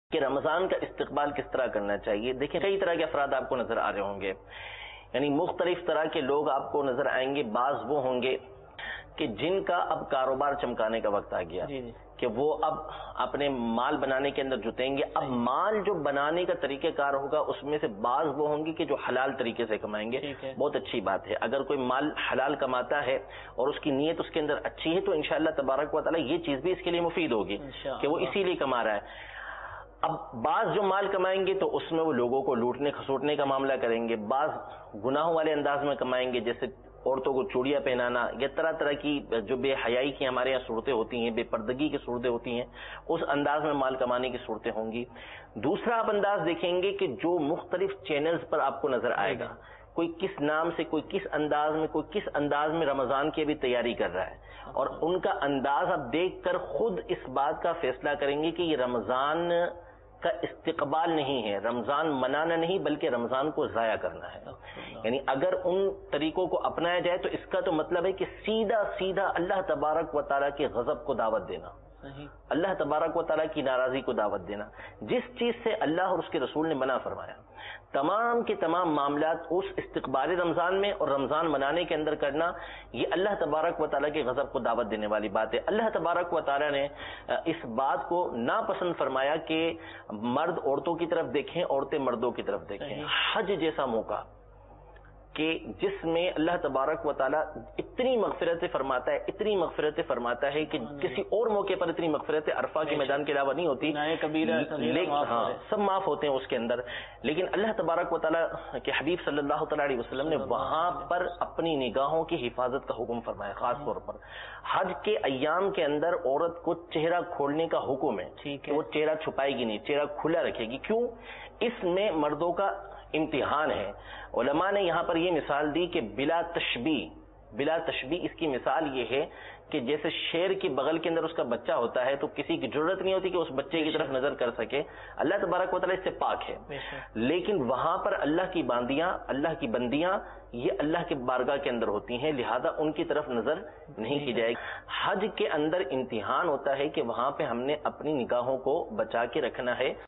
کہ رمضان کا استقبال کس طرح کرنا چاہیے. دیکھیں کئی طرح کے افراد آپ کو نظر آ رہے ہوں گے، یعنی مختلف طرح کے لوگ آپ کو نظر آئیں گے. بعض وہ ہوں گے کہ جن کا اب کاروبار چمکانے کا وقت آ گیا کہ وہ اب اپنے مال بنانے کے اندر جتیں گے. اب مال جو بنانے کا طریقہ کار ہوگا اس میں سے بعض وہ ہوں گے کہ جو حلال طریقے سے کمائیں گے. بہت اچھی بات ہے اگر کوئی مال حلال کماتا ہے اور اس کی نیت اس کے اندر اچھی ہے تو انشاءاللہ تبارک و تعالی یہ چیز بھی اس کے لیے مفید ہوگی کہ وہ اسی لیے کما رہا ہے. اب بعض جو مال کمائیں گے تو اس میں وہ لوگوں کو لوٹنے کھسوٹنے کا معاملہ کریں گے. بعض گناہوں والے انداز میں کمائیں گے، جیسے عورتوں کو چوڑیاں پہنانا یا طرح طرح کی جو بے حیائی کی ہمارے یہاں صورتیں ہوتی ہیں، بے پردگی کی صورتیں ہوتی ہیں، اس انداز میں مال کمانے کی صورتیں ہوں گی. دوسرا آپ انداز دیکھیں گے کہ جو مختلف چینلز پر آپ کو نظر آئے گا، کوئی کس نام سے، کوئی کس انداز میں، کوئی کس انداز میں رمضان کی بھی تیاری کر رہا ہے، اور ان کا انداز آپ دیکھ کر خود اس بات کا فیصلہ کریں گے کہ یہ رمضان کا استقبال نہیں ہے، رمضان منانا نہیں بلکہ رمضان کو ضائع کرنا ہے. یعنی اگر ان طریقوں کو اپنایا جائے تو اس کا تو مطلب ہے کہ سیدھا سیدھا اللہ تبارک و تعالیٰ کے غضب کو دعوت دینا، اللہ تبارک و تعالیٰ کی ناراضی کو دعوت دینا. جس چیز سے اللہ اور اس کے رسول نے منع فرمایا، تمام کے تمام معاملات اس استقبال رمضان میں اور رمضان منانے کے اندر کرنا، یہ اللہ تبارک و تعالیٰ کے غضب کو دعوت دینے والی بات ہے. اللہ تبارک و تعالیٰ نے اس بات کو ناپسند فرمایا کہ مرد عورتوں کی طرف دیکھیں، عورتیں مردوں کی طرف دیکھیں. حج جیسا موقع کہ جس میں اللہ تبارک و تعالیٰ اتنی مغفرت فرماتا ہے، اتنی مغفرت فرماتا ہے کہ کسی اور موقع پر اتنی مغفرت عرفہ کے میدان کے علاوہ نہیں ہوتی. سب معاف ہوتے ہیں اس کے اندر، لیکن اللہ تبارک و تعالیٰ کے حبیب صلی اللہ تعالیٰ علیہ وسلم نے وہاں پر اپنی نگاہوں کی حفاظت کا حکم فرمایا. خاص طور پر حج کے ایام کے اندر عورت کو چہرہ کھولنے کا حکم ہے کہ وہ چہرہ چھپائے گی نہیں، چہرہ کھلا رکھے گی. کیوں؟ اس میں مردوں کا امتحان ہے. علماء نے یہاں پر یہ مثال دی کہ بلا تشبیہ اس کی مثال یہ ہے کہ جیسے شیر کی بغل کے اندر اس کا بچہ ہوتا ہے تو کسی کی ضرورت نہیں ہوتی کہ اس بچے کی طرف نظر کر سکے. اللہ تبارک و تعالیٰ اس سے پاک ہے، لیکن وہاں پر اللہ کی باندیاں، اللہ کی بندیاں یہ اللہ کے بارگاہ کے اندر ہوتی ہیں، لہذا ان کی طرف نظر نہیں کی جائے گی. حج کے اندر امتحان ہوتا ہے کہ وہاں پہ ہم نے اپنی نگاہوں کو بچا کے رکھنا ہے.